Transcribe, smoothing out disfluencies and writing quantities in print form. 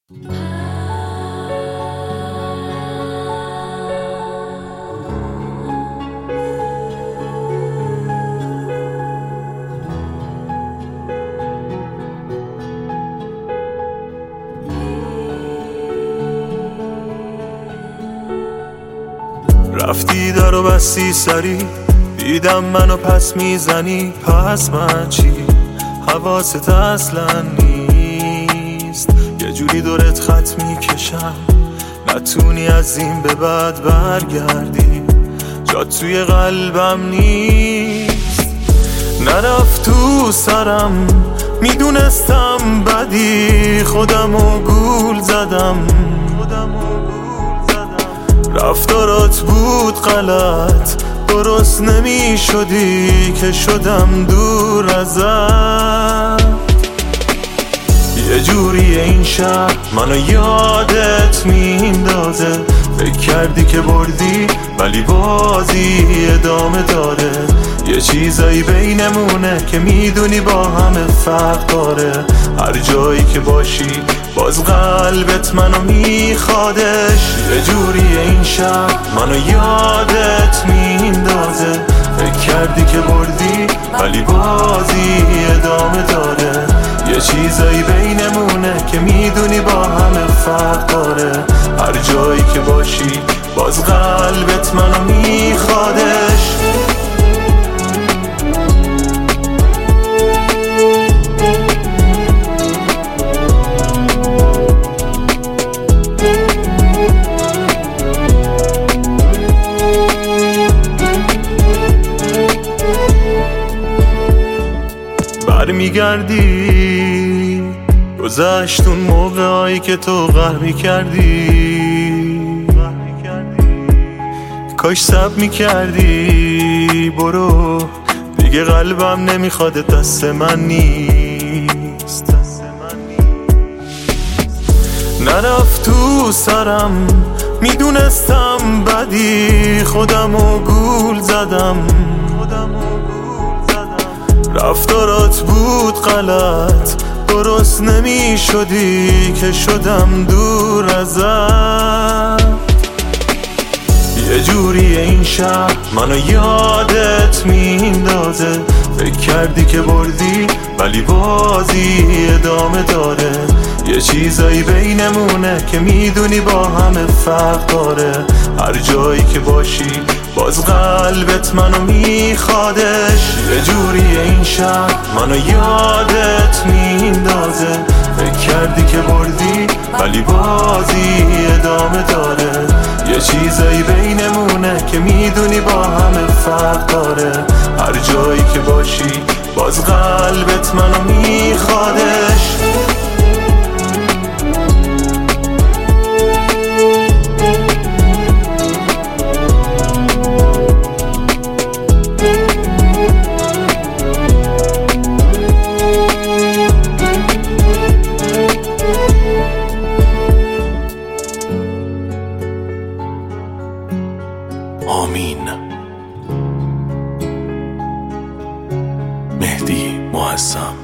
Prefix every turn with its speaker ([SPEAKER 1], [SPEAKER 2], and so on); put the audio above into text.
[SPEAKER 1] رفتی در و بستی سری، دیدم منو پس میزنی. پس من چی؟ حواست اصلا نیست. یه جوری دورت خط میکشم، نتونی از این به بعد برگردی. جات توی قلبم نیست. نرفت تو سرم، میدونستم بدی. خودمو گول زدم، رفتارات بود غلط. درست نمی شدی که شدم دور ازت. یه جوری این شب منو یادت میندازه. فکر کردی که بردی ولی بازی ادامه داره. یه چیزایی بینمونه که میدونی با همه فرق داره. هر جایی که باشی باز قلبت منو میخوادش. یه جوری این شب منو یادت میندازه. فکر کردی که بردی ولی بازی ادامه داره. یه چیزایی بینمونه که میدونی با همه فرق داره. هر جایی که باشی باز قلبت منو میخوادش. برمیگردی گذشت اون موقعایی که تو قهر میکردی. کاش صبر میکردی. برو دیگه قلبم نمیخواد، دست من نیست. نرفت تو سرم، میدونستم بدی. خودمو گول زدم، رفتارات بود غلط. درست نمی شدی که شدم دور ازت. یه جوری این شب منو یادت میندازه. فکر کردی که بردی ولی بازی ادامه داره. یه چیزایی بینمونه که میدونی با همه فرق داره. هر جایی که باشی باز قلبت منو میخوادش. یه جوری این شب منو یادت میندازه. فکر کردی که بردی ولی بازی ادامه داره. یه چیزایی بینمونه که میدونی با همه فرق داره. هر جایی که باشی باز قلبت منو میخوادش.
[SPEAKER 2] آمین. مهدی معظم.